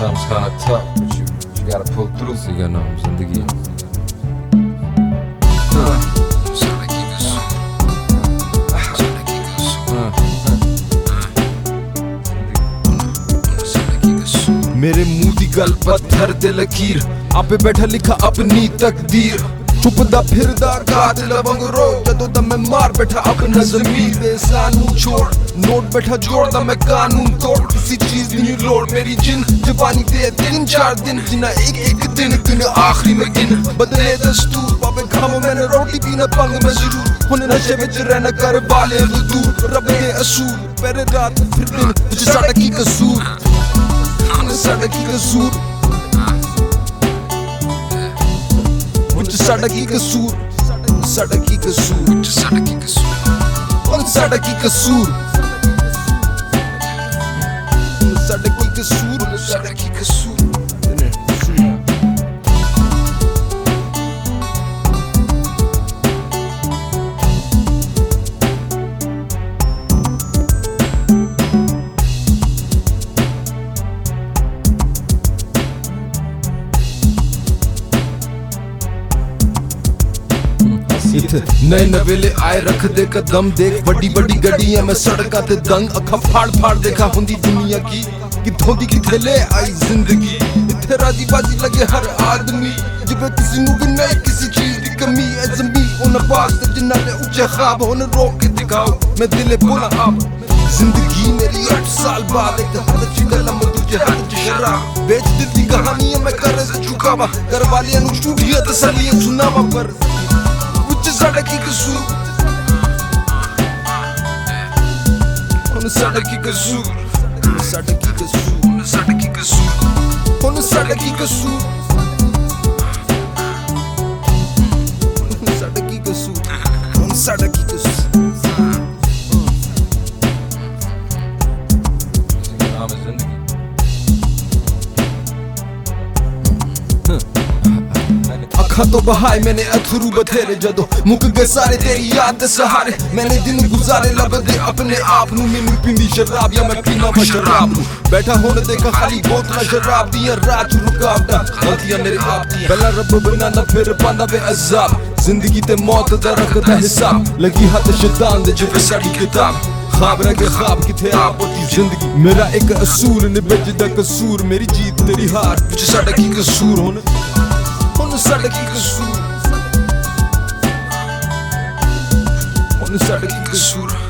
Sometimes kinda tough, but you gotta pull through. सिगाना जिंदगी मेरे मुंह दी गल पत्थर ते लकीर आपे बैठा लिखा अपनी तकदीर चुपदा फिरदा कातिल वंगरो जदों दा मैं मार बैठा अपना ज़मीर दे सानू छोड़ नोट बैठा जोड़दा मैं कानून तोड़ किसी चीज दी नहीं लोड़ मेरी जिन जवानी दे 3-4 दिन जिना एक दिन आखिरी में गिन बदले दस्तूर बाबे खामो मैंने रोटी पीना पंग में जरूर हुन नशे विच रहना कर वाले दूर रब दे असूल पहले रात फिर दिन विच साडा की कसूर साडा की कसूर साडा की कसूर साडा की कसूर साडा की कसूर साडा की कसूर साडा की कसूर साडा की कसूर नए नवेले आए रख दे कदम देख बड़ी बड़ी गड्डियां मैं सड़का ते दंग अखा फाड़ देखा हुंदी दुनिया की किथों दी किथे ले आई जिंदगी इथे राजी बाजी लगे हर आदमी जिवे किसी नू भी नहीं किसी चीज दी कमी है जमी उन पास ते जिन्ना ले ऊंचे ख्वाब हुन रोक के दिखाओ मैं दिले बोला अब जिंदगी मेरी 8 साल बाद एक हाथ च कलम दूजे हाथ च शराब बेच दी कहानी मैं कर से चुकावा घर वालियां नू झूठियां तसल्लियां सुनावा पर साडा की कसूर साडा की कसूर साडा की कसूर साडा की कसूर साडा की कसूर साडा की कसूर साडा की कसूर तो बहाए मैंने अथरू बथेरे जदों मुक गए सारे तेरी याद दे सहारे मैंने दिन गुजारे लबदे अपने आप नू मैनू पींदी शराब या मैं पीना वा शराब नू बैठा होने देखा खाली बोतलां शराब दियां रात रुकावटां गलतियां मेरे आप दी पहला रब बनाना फिर पांदा वे अज़ाब जिंदगी ते मौत दा रखदा हिसाब लगी हाथ शैतान दे जिवे साडी किताब ख्वाब रह गए ख्वाब किथे आप होती जिंदगी मेरा एक असूल निभजदा कसूर मेरी जीत तेरी हार विच साडा की कसूर हुन साडा की कसूर साडा की कसूर